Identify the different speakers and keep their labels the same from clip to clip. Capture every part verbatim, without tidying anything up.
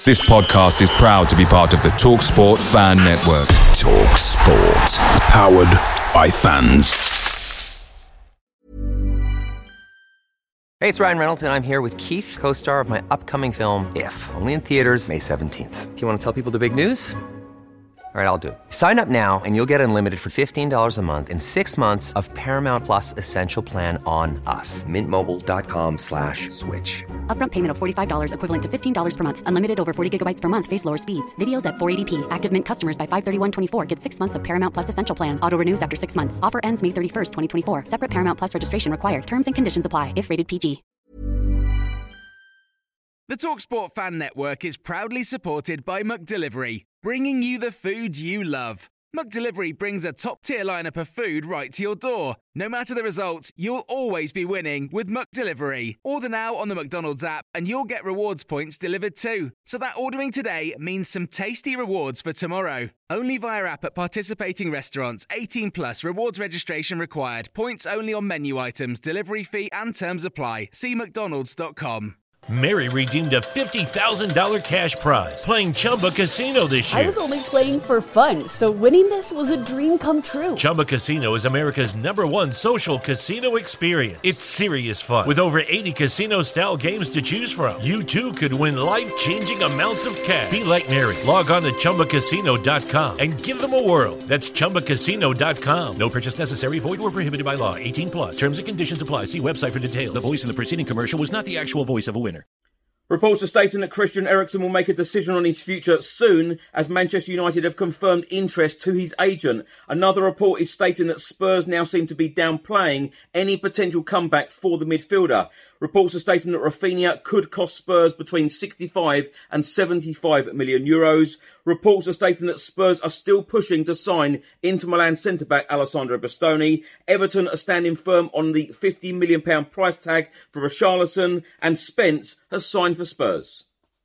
Speaker 1: This podcast is proud to be part of the TalkSport Fan Network. TalkSport. Powered by fans.
Speaker 2: Hey, it's Ryan Reynolds, and I'm here with Keith, co-star of my upcoming film, If, only in theaters May seventeenth. Do you want to tell people the big news? All right, I'll do it. Sign up now and you'll get unlimited for fifteen dollars a month and six months of Paramount Plus Essential Plan on us. Mint Mobile dot com slash switch.
Speaker 3: Upfront payment of forty-five dollars equivalent to fifteen dollars per month. Unlimited over forty gigabytes per month. Face lower speeds. Videos at four eighty p. Active Mint customers by five thirty-one twenty-four get six months of Paramount Plus Essential Plan. Auto renews after six months. Offer ends May thirty-first, twenty twenty-four. Separate Paramount Plus registration required. Terms and conditions apply if rated P G.
Speaker 4: The TalkSport Fan Network is proudly supported by McDelivery, bringing you the food you love. McDelivery brings a top-tier lineup of food right to your door. No matter the result, you'll always be winning with McDelivery. Order now on the McDonald's app and you'll get rewards points delivered too. So that ordering today means some tasty rewards for tomorrow. Only via app at participating restaurants. eighteen plus rewards registration required. Points only on menu items. Delivery fee and terms apply. See mcdonalds dot com.
Speaker 5: Mary redeemed a fifty thousand dollars cash prize playing Chumba Casino this year.
Speaker 6: I was only playing for fun, so winning this was a dream come true.
Speaker 5: Chumba Casino is America's number one social casino experience. It's serious fun. With over eighty casino-style games to choose from, you too could win life-changing amounts of cash. Be like Mary. Log on to chumba casino dot com and give them a whirl. That's chumba casino dot com. No purchase necessary. Void or prohibited by law. eighteen plus. Terms and conditions apply. See website for details. The voice in the preceding commercial was not the actual voice of a winner.
Speaker 7: Reports are stating that Christian Eriksen will make a decision on his future soon, as Manchester United have confirmed interest to his agent. Another report is stating that Spurs now seem to be downplaying any potential comeback for the midfielder. Reports are stating that Rafinha could cost Spurs between sixty-five and seventy-five million euros. Reports are stating that Spurs are still pushing to sign Inter Milan centre-back Alessandro Bastoni. Everton are standing firm on the fifty million pounds price tag for Richarlison, and Spence has signed for Spurs.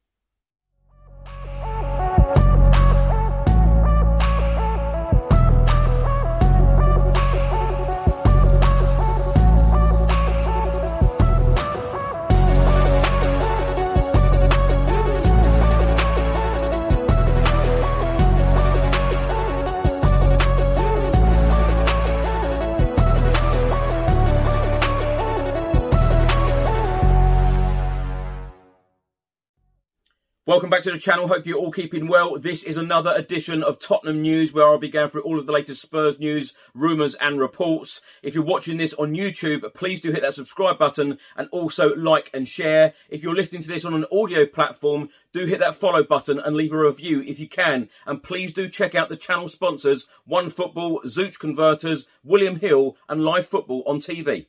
Speaker 7: Welcome back to the channel. Hope you're all keeping well. This is another edition of Tottenham News, where I'll be going through all of the latest Spurs news, rumours and reports. If you're watching this on YouTube, please do hit that subscribe button and also like and share. If you're listening to this on an audio platform, do hit that follow button and leave a review if you can. And please do check out the channel sponsors, OneFootball, Zooch Converters, William Hill and Live Football on T V.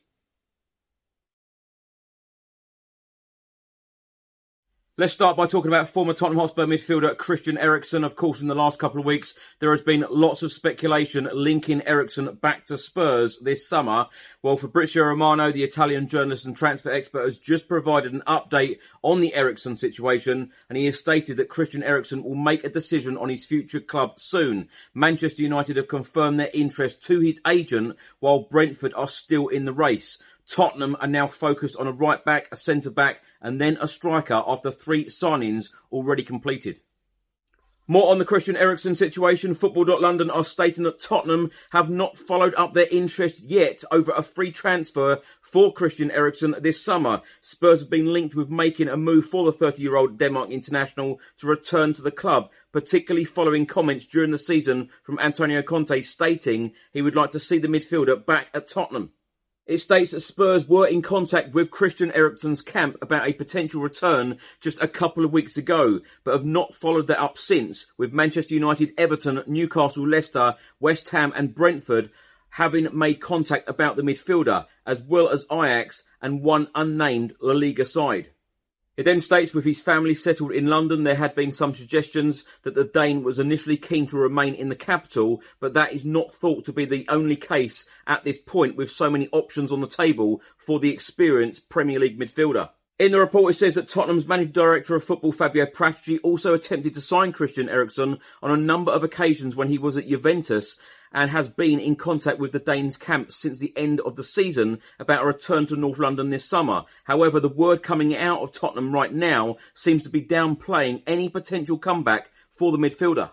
Speaker 7: Let's start by talking about former Tottenham Hotspur midfielder Christian Eriksen. Of course, in the last couple of weeks, there has been lots of speculation linking Eriksen back to Spurs this summer. Well, Fabrizio Romano, the Italian journalist and transfer expert, has just provided an update on the Eriksen situation, and he has stated that Christian Eriksen will make a decision on his future club soon. Manchester United have confirmed their interest to his agent, while Brentford are still in the race. Tottenham are now focused on a right-back, a centre-back and then a striker after three signings already completed. More on the Christian Eriksen situation. Football dot London are stating that Tottenham have not followed up their interest yet over a free transfer for Christian Eriksen this summer. Spurs have been linked with making a move for the thirty-year-old Denmark international to return to the club, particularly following comments during the season from Antonio Conte stating he would like to see the midfielder back at Tottenham. It states that Spurs were in contact with Christian Eriksen's camp about a potential return just a couple of weeks ago, but have not followed that up since, with Manchester United, Everton, Newcastle, Leicester, West Ham and Brentford having made contact about the midfielder, as well as Ajax and one unnamed La Liga side. It then states with his family settled in London, there had been some suggestions that the Dane was initially keen to remain in the capital, but that is not thought to be the only case at this point, with so many options on the table for the experienced Premier League midfielder. In the report, it says that Tottenham's managing director of football, Fabio Paratici, also attempted to sign Christian Eriksen on a number of occasions when he was at Juventus and has been in contact with the Danes camp since the end of the season about a return to North London this summer. However, the word coming out of Tottenham right now seems to be downplaying any potential comeback for the midfielder.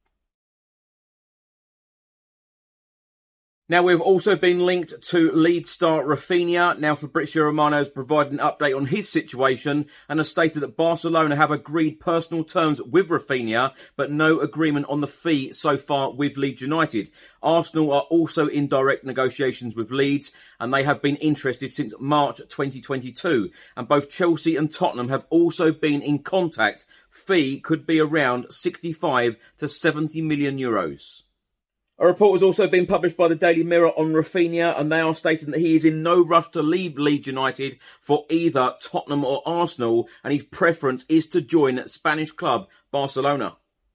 Speaker 7: Now, we've also been linked to Leeds star Raphinha. Now, Fabrizio Romano has provided an update on his situation and has stated that Barcelona have agreed personal terms with Raphinha, but no agreement on the fee so far with Leeds United. Arsenal are also in direct negotiations with Leeds, and they have been interested since March twenty twenty-two. And both Chelsea and Tottenham have also been in contact. Fee could be around sixty-five to seventy million euros. A report has also been published by the Daily Mirror on Raphinha, and they are stating that he is in no rush to leave Leeds United for either Tottenham or Arsenal, and his preference is to join Spanish club Barcelona.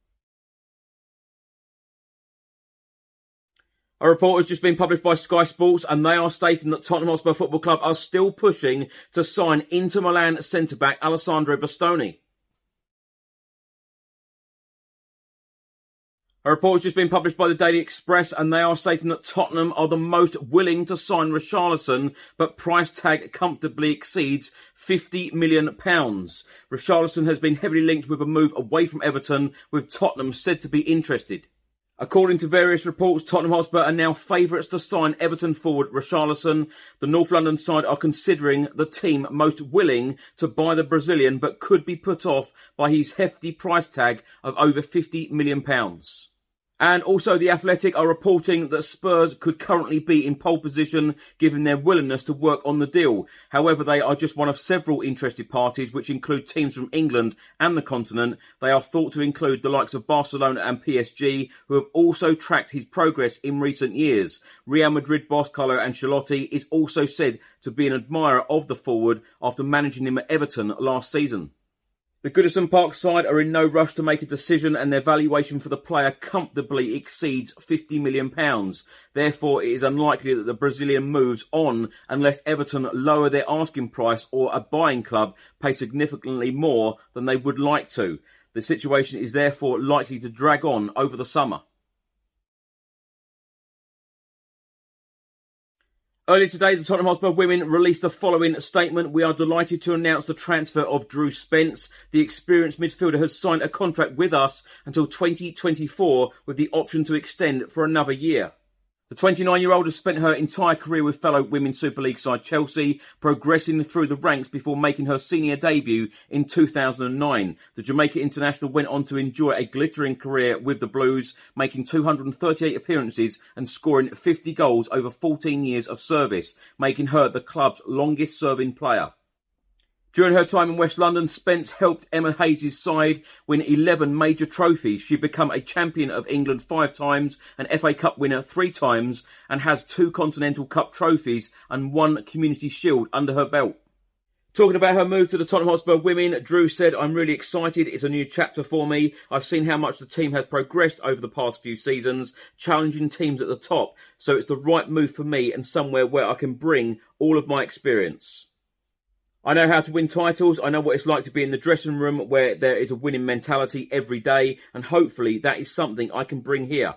Speaker 7: A report has just been published by Sky Sports, and they are stating that Tottenham Hotspur Football Club are still pushing to sign Inter Milan centre-back Alessandro Bastoni. A report has just been published by the Daily Express, and they are stating that Tottenham are the most willing to sign Richarlison, but price tag comfortably exceeds fifty million pounds. Richarlison has been heavily linked with a move away from Everton, with Tottenham said to be interested. According to various reports, Tottenham Hotspur are now favourites to sign Everton forward Richarlison. The North London side are considering the team most willing to buy the Brazilian, but could be put off by his hefty price tag of over fifty million pounds. And also The Athletic are reporting that Spurs could currently be in pole position given their willingness to work on the deal. However, they are just one of several interested parties, which include teams from England and the continent. They are thought to include the likes of Barcelona and P S G, who have also tracked his progress in recent years. Real Madrid boss Carlo Ancelotti is also said to be an admirer of the forward after managing him at Everton last season. The Goodison Park side are in no rush to make a decision, and their valuation for the player comfortably exceeds fifty million pounds. Therefore, it is unlikely that the Brazilian moves on unless Everton lower their asking price or a buying club pay significantly more than they would like to. The situation is therefore likely to drag on over the summer. Earlier today, the Tottenham Hotspur women released the following statement. We are delighted to announce the transfer of Drew Spence. The experienced midfielder has signed a contract with us until twenty twenty-four with the option to extend for another year. The twenty-nine-year-old has spent her entire career with fellow Women's Super League side Chelsea, progressing through the ranks before making her senior debut in two thousand nine. The Jamaica international went on to enjoy a glittering career with the Blues, making two hundred thirty-eight appearances and scoring fifty goals over fourteen years of service, making her the club's longest-serving player. During her time in West London, Spence helped Emma Hayes' side win eleven major trophies. She became a champion of England five times, an F A Cup winner three times, and has two Continental Cup trophies and one Community Shield under her belt. Talking about her move to the Tottenham Hotspur women, Drew said, "I'm really excited. It's a new chapter for me. I've seen how much the team has progressed over the past few seasons, challenging teams at the top. So it's the right move for me and somewhere where I can bring all of my experience. I know how to win titles. I know what it's like to be in the dressing room where there is a winning mentality every day, and hopefully that is something I can bring here."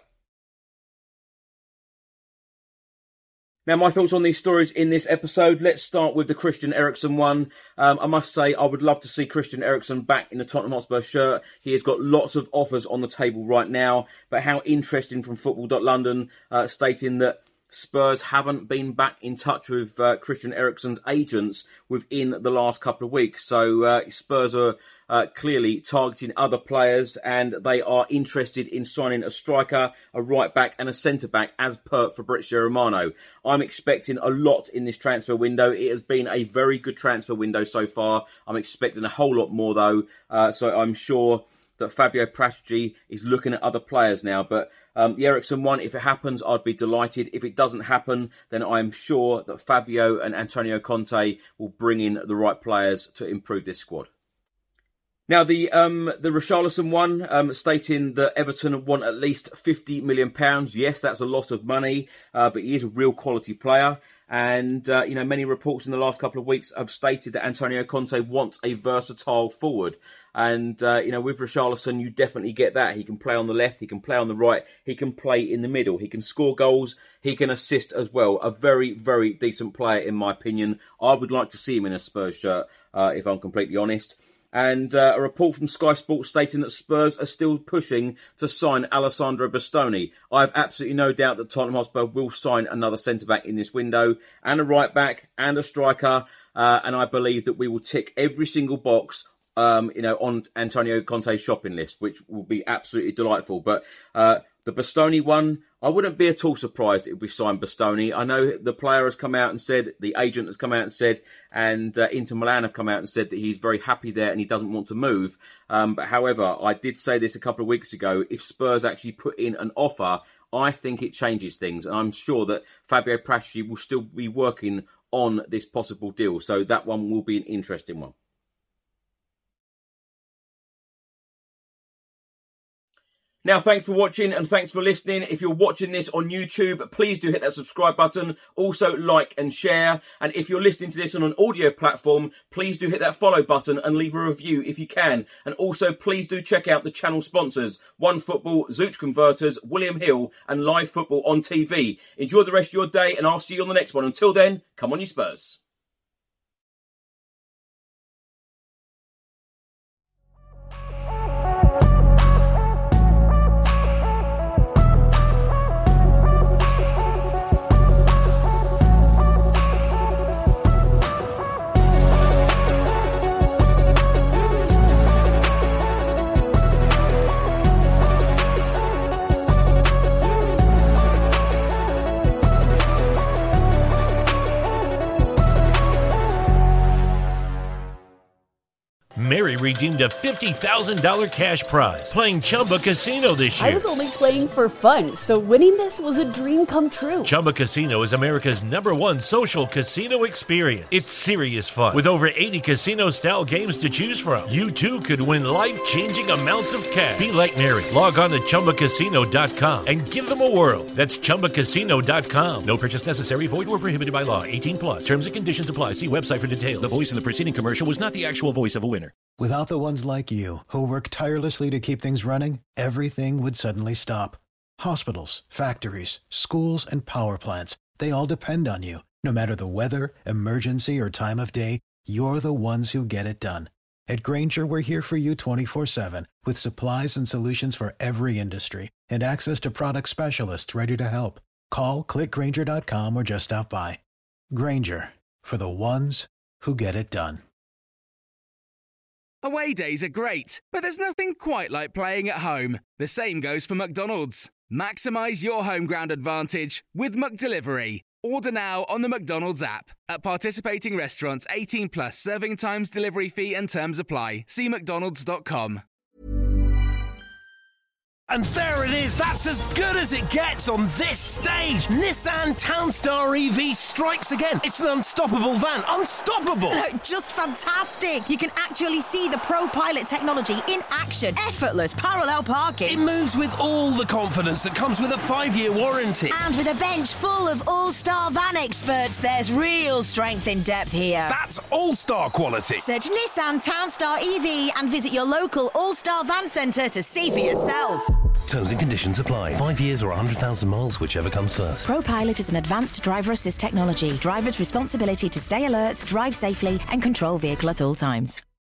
Speaker 7: Now, my thoughts on these stories in this episode. Let's start with the Christian Eriksen one. Um, I must say, I would love to see Christian Eriksen back in the Tottenham Hotspur shirt. He has got lots of offers on the table right now, but how interesting from Football dot London, uh, stating that Spurs haven't been back in touch with uh, Christian Eriksen's agents within the last couple of weeks. So uh, Spurs are uh, clearly targeting other players, and they are interested in signing a striker, a right-back and a centre-back as per Fabrizio Romano. I'm expecting a lot in this transfer window. It has been a very good transfer window so far. I'm expecting a whole lot more though. Uh, so I'm sure that Fabio Paratici is looking at other players now. But um, the Eriksen one, if it happens, I'd be delighted. If it doesn't happen, then I'm sure that Fabio and Antonio Conte will bring in the right players to improve this squad. Now, the um, the Richarlison one, um, stating that Everton want at least fifty million pounds. Yes, that's a lot of money, uh, but he is a real quality player. And, uh, you know, many reports in the last couple of weeks have stated that Antonio Conte wants a versatile forward. And, uh, you know, with Richarlison, you definitely get that. He can play on the left, he can play on the right, he can play in the middle, he can score goals, he can assist as well. A very, very decent player, in my opinion. I would like to see him in a Spurs shirt, uh, if I'm completely honest. And uh, a report from Sky Sports stating that Spurs are still pushing to sign Alessandro Bastoni. I have absolutely no doubt that Tottenham Hotspur will sign another centre-back in this window, and a right-back, and a striker, uh, and I believe that we will tick every single box um, you know, on Antonio Conte's shopping list, which will be absolutely delightful. But uh, the Bastoni one, I wouldn't be at all surprised if we signed Bastoni. I know the player has come out and said, the agent has come out and said, and uh, Inter Milan have come out and said that he's very happy there and he doesn't want to move. Um, but however, I did say this a couple of weeks ago, if Spurs actually put in an offer, I think it changes things. And I'm sure that Fabio Paratici will still be working on this possible deal. So that one will be an interesting one. Now, thanks for watching and thanks for listening. If you're watching this on YouTube, please do hit that subscribe button. Also, like and share. And if you're listening to this on an audio platform, please do hit that follow button and leave a review if you can. And also, please do check out the channel sponsors, OneFootball, Zooch Converters, William Hill, and Live Football on T V. Enjoy the rest of your day, and I'll see you on the next one. Until then, come on, you Spurs.
Speaker 5: Mary redeemed a fifty thousand dollars cash prize playing Chumba Casino this year.
Speaker 6: I was only playing for fun, so winning this was a dream come true.
Speaker 5: Chumba Casino is America's number one social casino experience. It's serious fun. With over eighty casino-style games to choose from, you too could win life-changing amounts of cash. Be like Mary. Log on to Chumba Casino dot com and give them a whirl. That's Chumba Casino dot com. No purchase necessary. Void or prohibited by law. eighteen plus. Terms and conditions apply. See website for details. The voice in the preceding commercial was not the actual voice of a winner.
Speaker 8: Without the ones like you, who work tirelessly to keep things running, everything would suddenly stop. Hospitals, factories, schools, and power plants, they all depend on you. No matter the weather, emergency, or time of day, you're the ones who get it done. At Grainger, we're here for you twenty-four seven, with supplies and solutions for every industry, and access to product specialists ready to help. Call, click Grainger dot com, or just stop by. Grainger, for the ones who get it done.
Speaker 4: Away days are great, but there's nothing quite like playing at home. The same goes for McDonald's. Maximise your home ground advantage with McDelivery. Order now on the McDonald's app. At participating restaurants, eighteen plus, serving times, delivery fee and terms apply. See mcdonalds dot com.
Speaker 9: And there it is, that's as good as it gets on this stage. Nissan Townstar E V strikes again. It's an unstoppable van, unstoppable.
Speaker 10: Just fantastic. You can actually see the Pro Pilot technology in action. Effortless parallel parking.
Speaker 9: It moves with all the confidence that comes with a five-year warranty.
Speaker 10: And with a bench full of all-star van experts, there's real strength in depth here.
Speaker 9: That's all-star quality.
Speaker 10: Search Nissan Townstar E V and visit your local all-star van centre to see for yourself.
Speaker 9: Terms and conditions apply. Five years or one hundred thousand miles, whichever comes first.
Speaker 10: ProPilot is an advanced driver assist technology. Driver's responsibility to stay alert, drive safely, and control vehicle at all times.